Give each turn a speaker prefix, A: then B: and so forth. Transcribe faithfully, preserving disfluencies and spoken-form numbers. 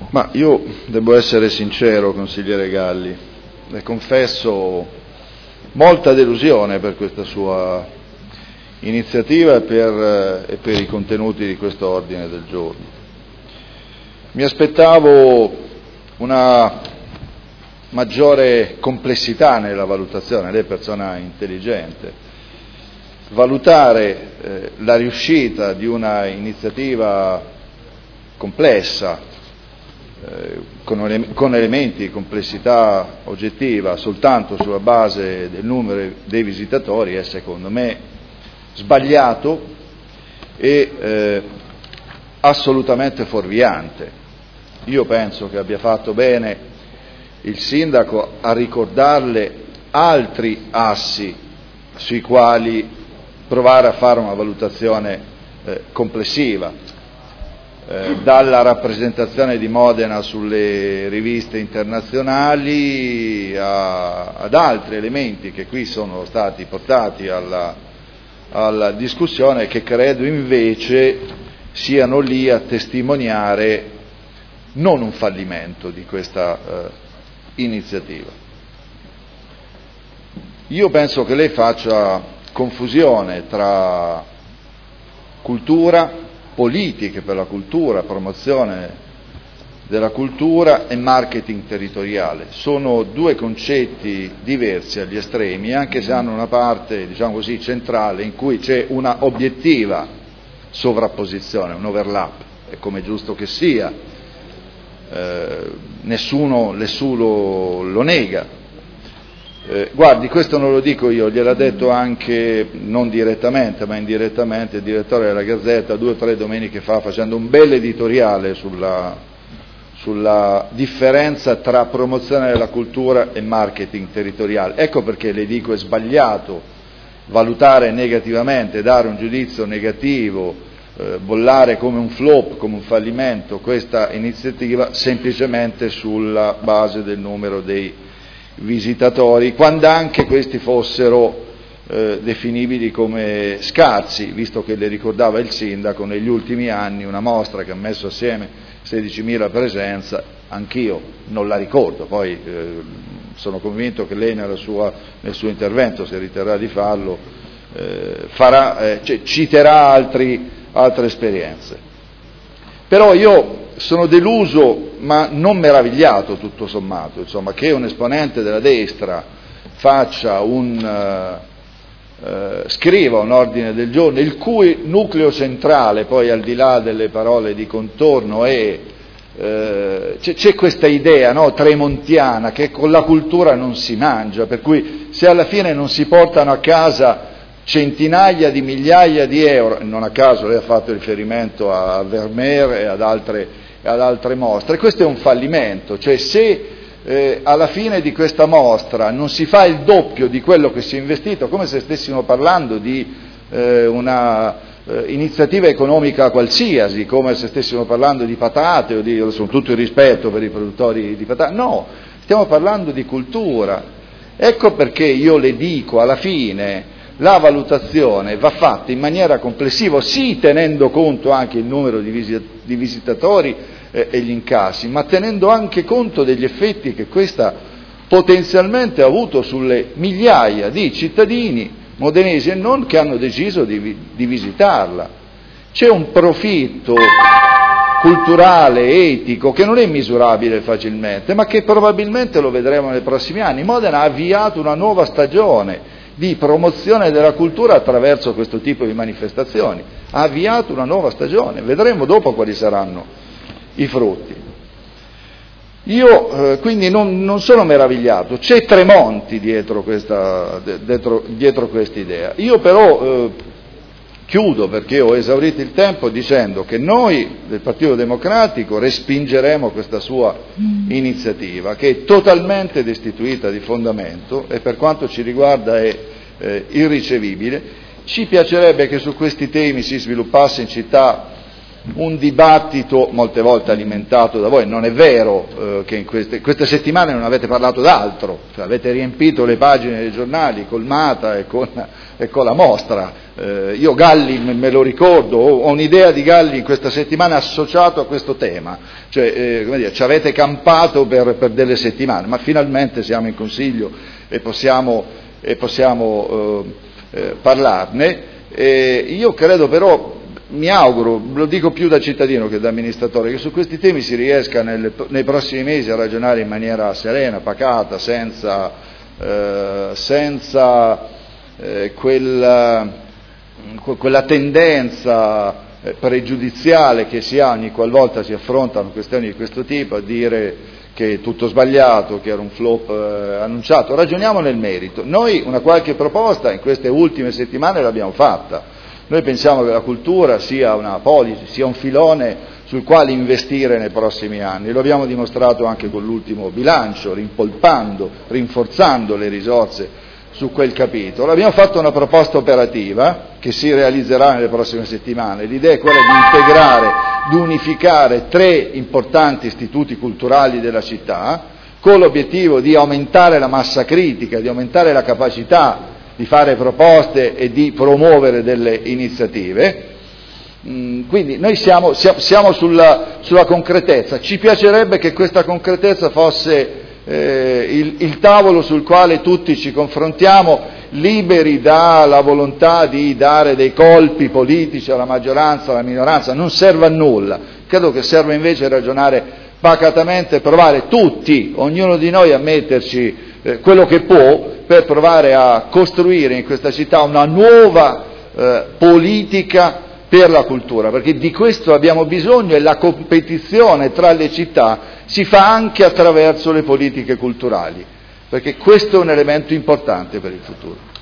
A: Ma io devo essere sincero, consigliere Galli, le confesso molta delusione per questa sua iniziativa e per, e per i contenuti di questo ordine del giorno. Mi aspettavo una maggiore complessità nella valutazione, lei è persona intelligente, valutare eh, la riuscita di una iniziativa complessa, eh, con, ele- con elementi di complessità oggettiva soltanto sulla base del numero dei visitatori è secondo me sbagliato e eh, assolutamente fuorviante. Io penso che abbia fatto bene il sindaco a ricordarle altri assi sui quali provare a fare una valutazione eh, complessiva, eh, dalla rappresentazione di Modena sulle riviste internazionali a, ad altri elementi che qui sono stati portati alla, alla discussione, che credo invece siano lì a testimoniare non un fallimento di questa eh, iniziativa. Io penso che lei faccia confusione tra cultura, politiche per la cultura, promozione della cultura e marketing territoriale. Sono due concetti diversi agli estremi, anche se hanno una parte, diciamo così, centrale in cui c'è una obiettiva sovrapposizione, un overlap, è come giusto che sia. Eh, nessuno, nessuno lo nega. Eh, guardi, questo non lo dico io, gliel'ha detto anche, non direttamente, ma indirettamente, il direttore della Gazzetta due o tre domeniche fa, facendo un bel editoriale sulla, sulla differenza tra promozione della cultura e marketing territoriale. Ecco perché le dico è sbagliato valutare negativamente, dare un giudizio negativo, Eh, bollare come un flop, come un fallimento questa iniziativa semplicemente sulla base del numero dei visitatori, quando anche questi fossero eh, definibili come scarsi, visto che le ricordava il sindaco negli ultimi anni una mostra che ha messo assieme sedicimila presenze, anch'io non la ricordo, poi eh, sono convinto che lei nella sua, nel suo intervento, se riterrà di farlo, eh, farà, eh, cioè, citerà altri altre esperienze. Però io sono deluso, ma non meravigliato tutto sommato, insomma, che un esponente della destra faccia un uh, uh, scriva un ordine del giorno il cui nucleo centrale, poi al di là delle parole di contorno, è uh, c'è, c'è questa idea, no, tremontiana, che con la cultura non si mangia, per cui se alla fine non si portano a casa centinaia di migliaia di euro, non a caso lei ha fatto riferimento a Vermeer e ad altre, ad altre mostre, questo è un fallimento, cioè se eh, alla fine di questa mostra non si fa il doppio di quello che si è investito, come se stessimo parlando di eh, una eh, iniziativa economica qualsiasi, come se stessimo parlando di patate o di, con tutto il rispetto per i produttori di patate, no, stiamo parlando di cultura. Ecco perché io le dico, alla fine la valutazione va fatta in maniera complessiva, sì tenendo conto anche il numero di, visit- di visitatori eh, e gli incassi, ma tenendo anche conto degli effetti che questa potenzialmente ha avuto sulle migliaia di cittadini modenesi e non che hanno deciso di, di visitarla. C'è un profitto culturale, etico, che non è misurabile facilmente, ma che probabilmente lo vedremo nei prossimi anni. Modena ha avviato una nuova stagione di promozione della cultura attraverso questo tipo di manifestazioni, ha avviato una nuova stagione, vedremo dopo quali saranno i frutti. Io eh, quindi non, non sono meravigliato, c'è Tremonti dietro questa, dietro, dietro questa idea. Io però eh, chiudo, perché ho esaurito il tempo, dicendo che noi del Partito Democratico respingeremo questa sua iniziativa, che è totalmente destituita di fondamento e per quanto ci riguarda è eh, irricevibile. Ci piacerebbe che su questi temi si sviluppasse in città un dibattito molte volte alimentato da voi. Non è vero eh, che in queste, queste settimane non avete parlato d'altro, cioè avete riempito le pagine dei giornali col Mata e con, e con la mostra. Eh, io Galli me, me lo ricordo, ho, ho un'idea di Galli in questa settimana associato a questo tema, cioè eh, come dire, ci avete campato per, per delle settimane, ma finalmente siamo in Consiglio e possiamo, e possiamo eh, eh, parlarne. Eh, io credo però, mi auguro, lo dico più da cittadino che da amministratore, che su questi temi si riesca nelle, nei prossimi mesi a ragionare in maniera serena, pacata, senza, eh, senza eh, quella, quella tendenza pregiudiziale che si ha ogni qualvolta si affrontano questioni di questo tipo, a dire che è tutto sbagliato, che era un flop eh, annunciato. Ragioniamo nel merito. Noi una qualche proposta in queste ultime settimane l'abbiamo fatta. Noi pensiamo che la cultura sia una policy, sia un filone sul quale investire nei prossimi anni. Lo abbiamo dimostrato anche con l'ultimo bilancio, rimpolpando, rinforzando le risorse su quel capitolo. Abbiamo fatto una proposta operativa che si realizzerà nelle prossime settimane. L'idea è quella di integrare, di unificare tre importanti istituti culturali della città, con l'obiettivo di aumentare la massa critica, di aumentare la capacità di fare proposte e di promuovere delle iniziative. Quindi noi siamo, siamo sulla, sulla concretezza. Ci piacerebbe che questa concretezza fosse eh, il, il tavolo sul quale tutti ci confrontiamo, liberi dalla volontà di dare dei colpi politici alla maggioranza, alla minoranza. Non serve a nulla. Credo che serva invece ragionare pacatamente, provare tutti, ognuno di noi, a metterci eh, quello che può per provare a costruire in questa città una nuova eh, politica per la cultura, perché di questo abbiamo bisogno, e la competizione tra le città si fa anche attraverso le politiche culturali, perché questo è un elemento importante per il futuro.